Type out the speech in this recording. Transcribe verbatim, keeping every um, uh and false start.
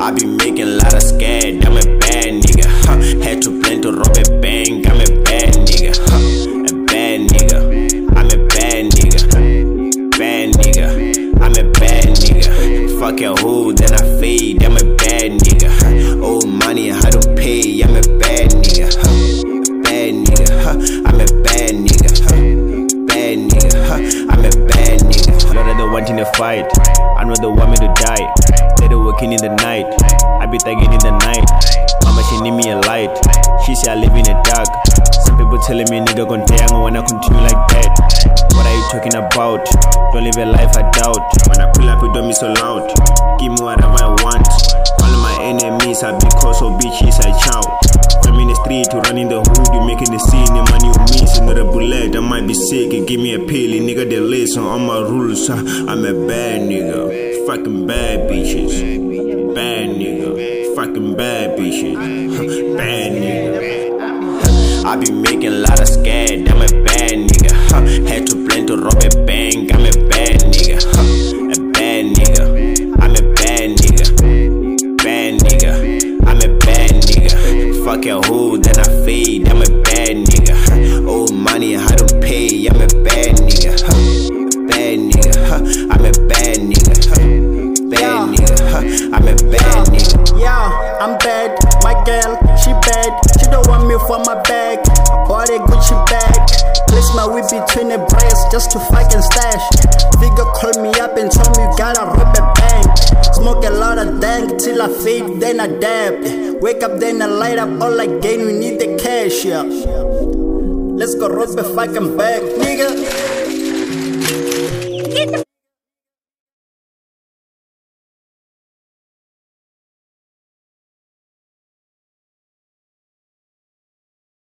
I be making a lot of scared, I'm a bad nigga, huh. Had to plan to rob a bank, I'm a bad nigga, huh. A bad nigga, I'm a bad nigga, bad nigga, I'm a bad nigga. Fuck your hoe, then I fade, I'm a bad nigga, huh. Old money, I don't pay, I'm a bad nigga, huh. Bad nigga, huh. I'm a bad nigga, huh. Bad nigga, huh. I'm a bad nigga. Not the one in the fight, I know the want me to die. They the working in the night, I be thugging in the night. Mama, she need me a light, she say I live in the dark. Some people telling me nigga gon' die, I'm gonna continue like that. What are you talking about? Don't live a life I doubt. When I pull up, you don't be so loud. Give me whatever I want. All of my enemies are because of bitches I chow. I'm in the street, you running the hood, you making the scene, the money you miss. Another bullet, I might be sick, and give me a pill, nigga, they listen on my rules. Huh? I'm a bad nigga, fucking bad bitches. Bad nigga, fucking bad bitches. Huh? Bad nigga. I be making a lot of scared, I'm a bad nigga, huh. Had to plan to rob a bank, I'm a bad nigga, huh. A bad nigga, I'm a bad nigga, bad nigga, I'm a bad nigga. Fuck your hoe, then I fade, I'm a bad nigga, huh. Old money, I don't pay, I'm a bad nigga, huh. Bad nigga, huh. I'm a bad nigga, huh. Bad nigga, huh. I'm a bad nigga. Yeah, I'm bad, my girl, she bad. She don't want me for my bag. I bought a Gucci bag. Place my whip between the breasts just to fucking stash. Viggo called me up and told me you gotta rob a bank. Smoke a lot of dank till I fade, then I dab. Wake up, then I light up all again. We need the cash, yeah. Let's go rob a fucking bag, nigga.